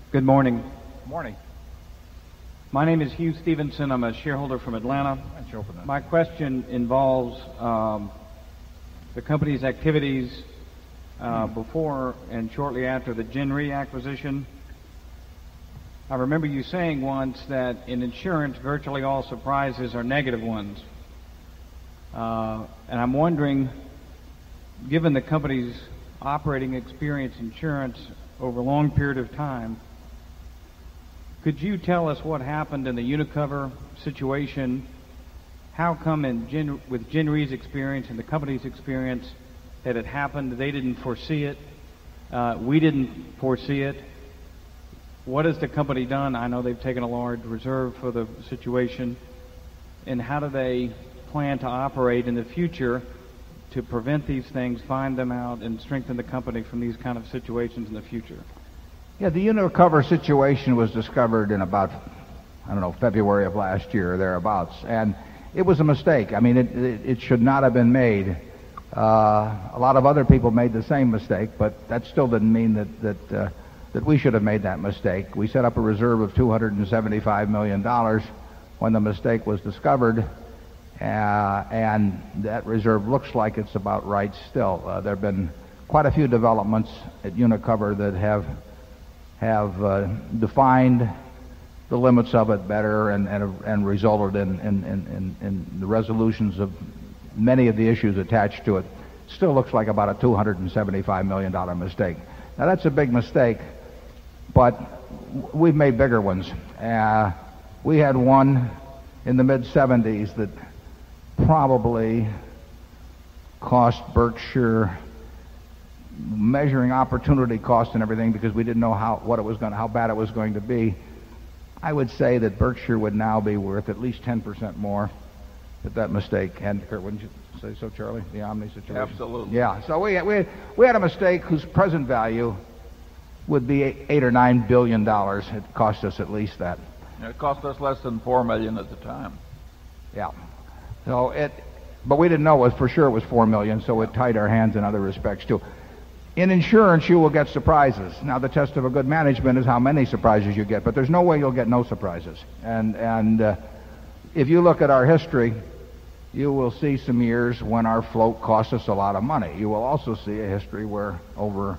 Good morning. Morning. My name is Hugh Stevenson. I'm a shareholder from Atlanta. My question involves the company's activities before and shortly after the Gen Re acquisition. I remember you saying once that in insurance, virtually all surprises are negative ones. And I'm wondering, given the company's operating experience in insurance over a long period of time, could you tell us what happened in the Unicover situation? How come with Gen Re's experience and the company's experience that it happened? They didn't foresee it. We didn't foresee it. What has the company done? I know they've taken a large reserve for the situation. And how do they plan to operate in the future to prevent these things, find them out, and strengthen the company from these kind of situations in the future? Yeah, the Unicover situation was discovered in about, February of last year or thereabouts. And it was a mistake. I mean, it should not have been made. A lot of other people made the same mistake, but that still didn't mean that we should have made that mistake. We set up a reserve of $275 million when the mistake was discovered, and that reserve looks like it's about right still. There have been quite a few developments at Unicover that have defined the limits of it better and resulted in the resolutions of many of the issues attached to it. Still looks like about a $275 million mistake. Now that's a big mistake, but we've made bigger ones. We had one in the mid-'70s that probably cost Berkshire, measuring opportunity cost and everything, because we didn't know how bad it was going to be. I would say that Berkshire would now be worth at least 10% more if that mistake hadn't occurred. Wouldn't you say so, Charlie? The Omni situation. Absolutely. Yeah. So we had a mistake whose present value would be $8 or $9 billion. It cost us at least that. It cost us less than $4 million at the time. Yeah. But we didn't know for sure it was $4 million, so it tied our hands in other respects too. In insurance, you will get surprises. Now, the test of a good management is how many surprises you get, but there's no way you'll get no surprises. And if you look at our history, you will see some years when our float cost us a lot of money. You will also see a history where over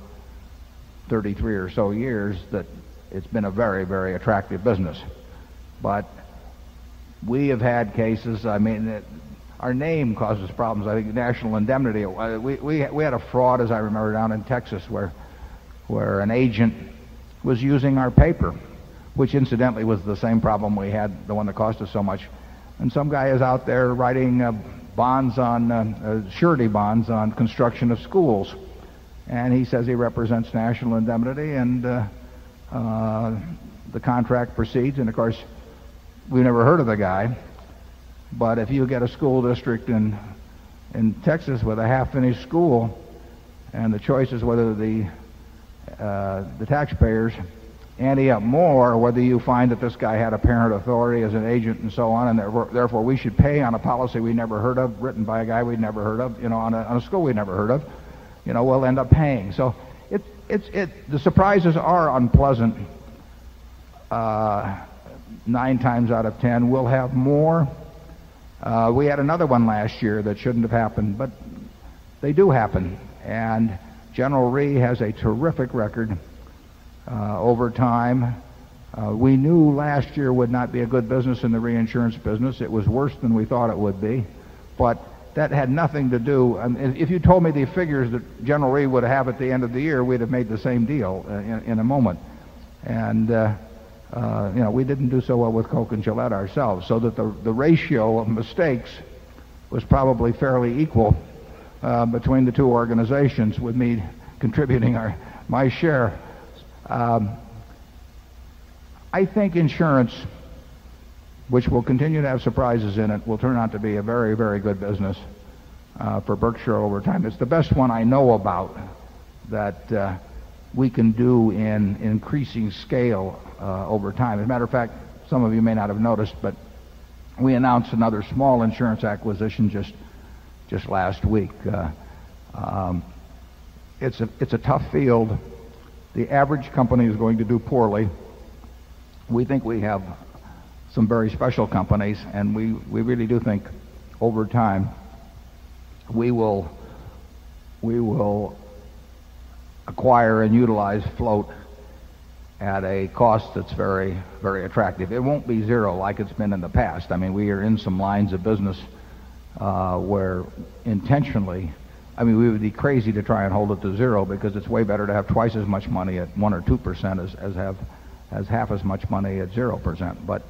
33 or so years that it's been a very, very attractive business. But we have had cases, our name causes problems. I think National Indemnity. We had a fraud, as I remember, down in Texas where an agent was using our paper, which incidentally was the same problem we had, the one that cost us so much. And some guy is out there writing bonds on surety bonds on construction of schools, and he says he represents National Indemnity, and the contract proceeds. And of course, we've never heard of the guy. But if you get a school district in Texas with a half-finished school, and the choice is whether the taxpayers ante up more, or whether you find that this guy had apparent authority as an agent and so on, and therefore we should pay on a policy we never heard of, written by a guy we'd never heard of, on a school we'd never heard of, we'll end up paying. So the surprises are unpleasant. 9 times out of 10, we'll have more. We had another one last year that shouldn't have happened, but they do happen. And General Re has a terrific record over time. We knew last year would not be a good business in the reinsurance business. It was worse than we thought it would be, but that had nothing to do. If you told me the figures that General Re would have at the end of the year, we'd have made the same deal in a moment. And we didn't do so well with Coke and Gillette ourselves, so that the ratio of mistakes was probably fairly equal between the two organizations, with me contributing my share. I think insurance, which will continue to have surprises in it, will turn out to be a very, very good business for Berkshire over time. It's the best one I know about that we can do in increasing scale over time. As a matter of fact, some of you may not have noticed, but we announced another small insurance acquisition just last week. It's a tough field, the average company is going to do poorly. We think we have some very special companies, and we really do think over time we will acquire and utilize float at a cost that's very, very attractive. It won't be zero like it's been in the past. I mean, we are in some lines of business where intentionally, I mean, we would be crazy to try and hold it to zero, because it's way better to have twice as much money at 1 or 2% as half as much money at 0%. But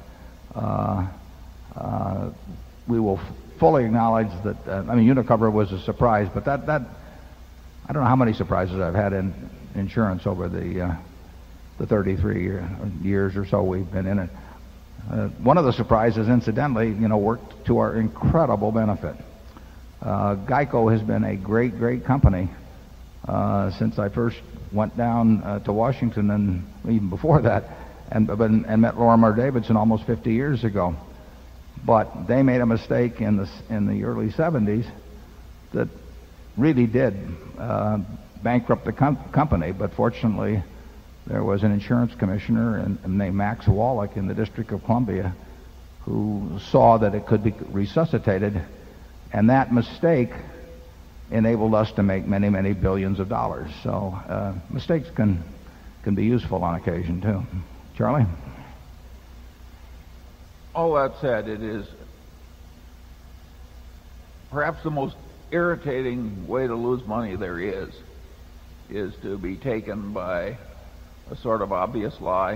we will fully acknowledge that. I mean, Unicover was a surprise, but that I don't know how many surprises I've had in insurance over the 33 years or so we've been in it. One of the surprises, incidentally, worked to our incredible benefit. GEICO has been a great, great company since I first went down to Washington, and even before that, and met Lorimer Davidson almost 50 years ago. But they made a mistake in the early 70s that really did bankrupt the company. But fortunately, there was an insurance commissioner named Max Wallach in the District of Columbia who saw that it could be resuscitated, and that mistake enabled us to make many, many billions of dollars. So mistakes can be useful on occasion too. Charlie? All that said, it is perhaps the most irritating way to lose money there is to be taken by a sort of obvious lie,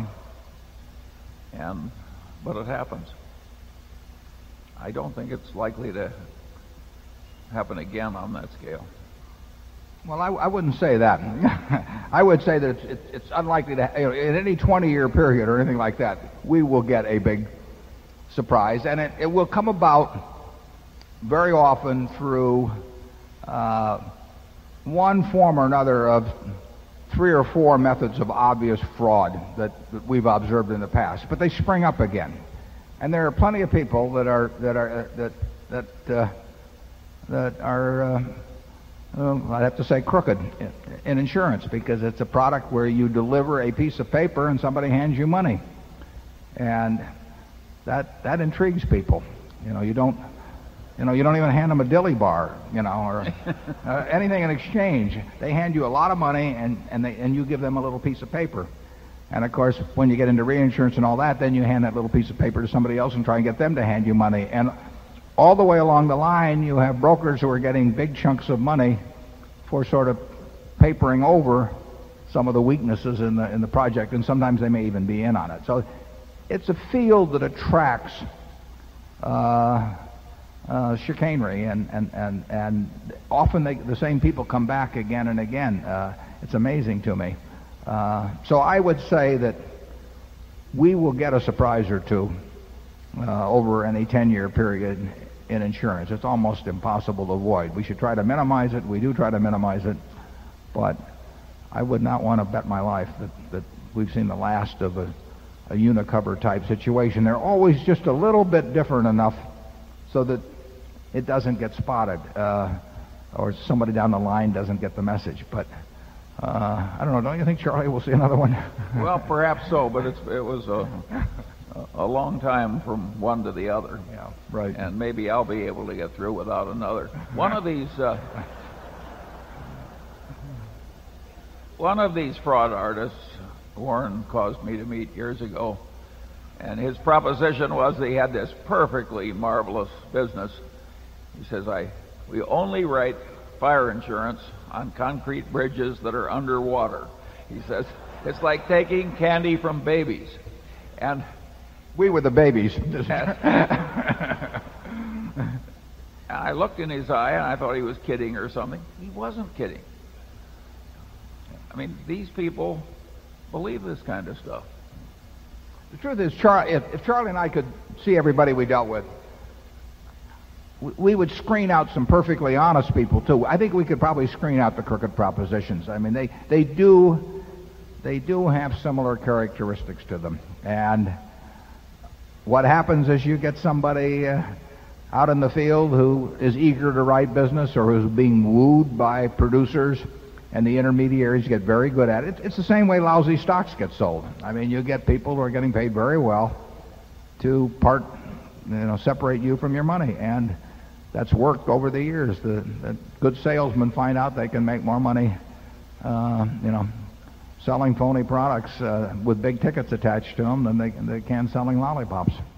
but it happens. I don't think it's likely to happen again on that scale. Well, I wouldn't say that. I would say that it's unlikely to, in any 20-year period or anything like that, we will get a big surprise, and it will come about very often through one form or another of 3 or 4 methods of obvious fraud that we've observed in the past, but they spring up again, and there are plenty of people that are I'd have to say crooked in insurance, because it's a product where you deliver a piece of paper and somebody hands you money, and that intrigues people. You don't even hand them a dilly bar, or anything in exchange. They hand you a lot of money, and you give them a little piece of paper. And of course, when you get into reinsurance and all that, then you hand that little piece of paper to somebody else and try and get them to hand you money. And all the way along the line, you have brokers who are getting big chunks of money for sort of papering over some of the weaknesses in the project, and sometimes they may even be in on it. So it's a field that attracts chicanery, and often the same people come back again and again. It's amazing to me. So I would say that we will get a surprise or two over any 10-year period in insurance. It's almost impossible to avoid. We should try to minimize it. We do try to minimize it, but I would not want to bet my life that we've seen the last of a Unicover type situation. They're always just a little bit different enough so that it doesn't get spotted, or somebody down the line doesn't get the message. But I don't know. Don't you think, Charlie, we'll see another one? Well, perhaps so, but it was a long time from one to the other. Yeah, right. And maybe I'll be able to get through without another. One of these fraud artists, Warren caused me to meet years ago, and his proposition was that he had this perfectly marvelous business. He says, we only write fire insurance on concrete bridges that are underwater. He says, it's like taking candy from babies. And we were the babies. I looked in his eye, and I thought he was kidding or something. He wasn't kidding. I mean, these people believe this kind of stuff. The truth is, if Charlie and I could see everybody we dealt with, we would screen out some perfectly honest people too. I think we could probably screen out the crooked propositions. I mean, they do have similar characteristics to them. And what happens is you get somebody out in the field who is eager to write business, or who's being wooed by producers, and the intermediaries get very good at it. It's the same way lousy stocks get sold. I mean, you get people who are getting paid very well to separate you from your money, and that's worked over the years. The good salesmen find out they can make more money, selling phony products with big tickets attached to them than they can selling lollipops.